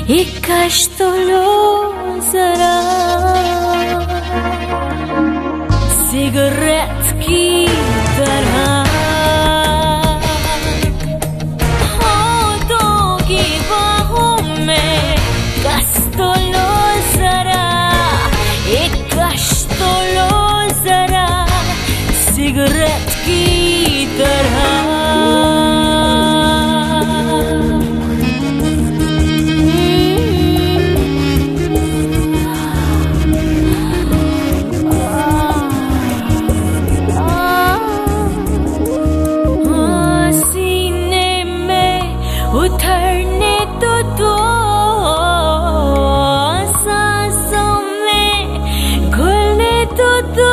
एक कश तो लो जरा सिगरेट की तरह होठों की बाहों में कस तो लो जरा एक कश तो लो जरा सिगरेट की तरह उतरने तो दो सांसों में घुलने तो दो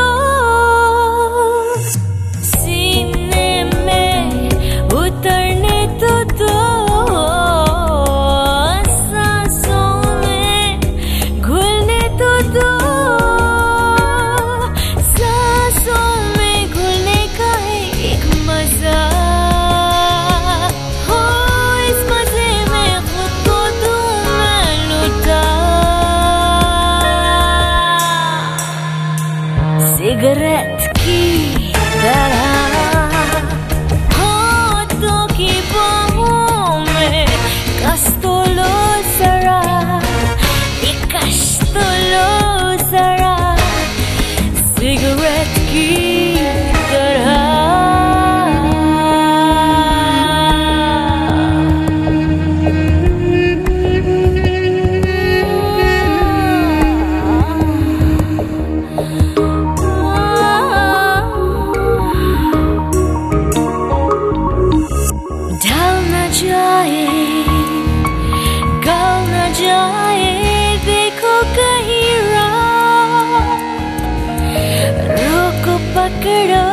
सीने में उतरने तो दो सांसों में घुलने तो दो सांसों में घुलने का है एक मजा सिगरेट की तरह होठों की बाहों में कस तो लो जरा एक कश तो लो जरा सिगरेट की तरह गल न जाए देखो कहीं राह रोको पकड़ो